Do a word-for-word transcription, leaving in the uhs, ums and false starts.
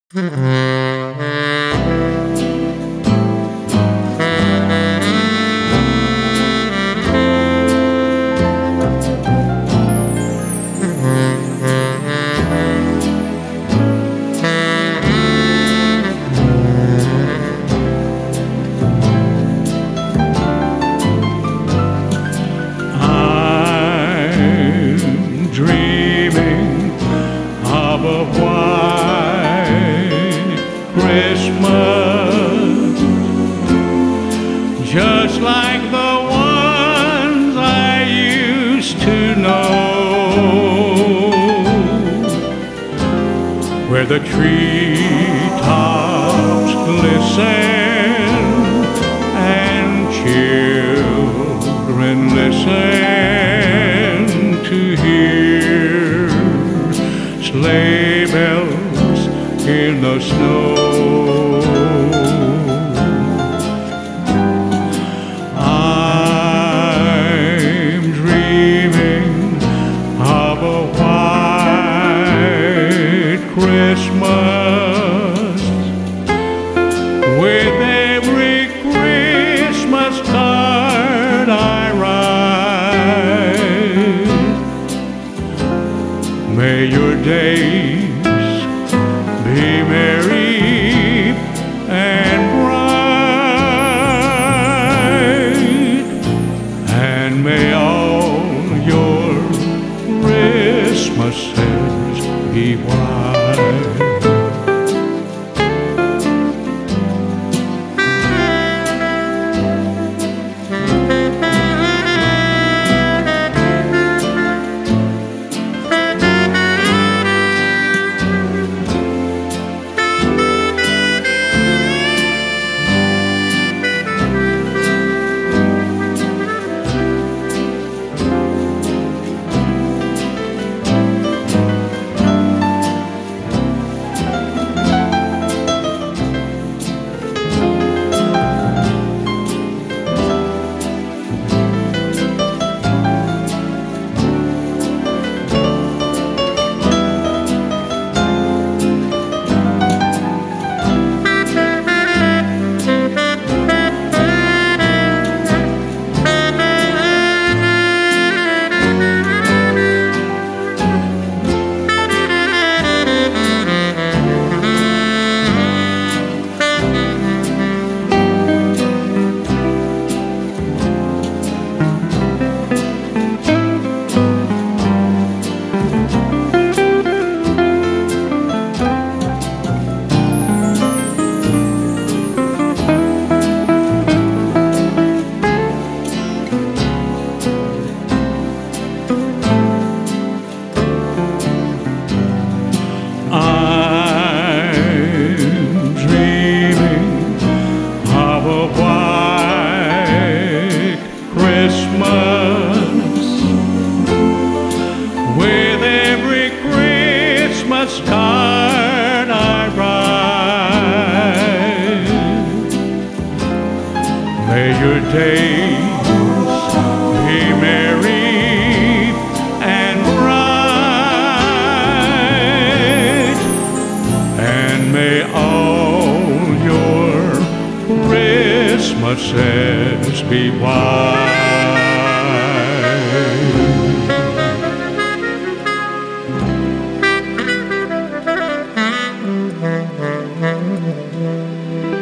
I'm dreaming of a white Christmas, just like the ones I used to know, where the treetops glisten and children listen to hear sleigh bells in the snow. I'm dreaming of a white Christmas, with every Christmas card I write. May your days be merry and bright, and may all your Christmases be white. I'm dreaming of a white Christmas, with every Christmas card I write. May your days be merry and bright, and may all your Christmases be white.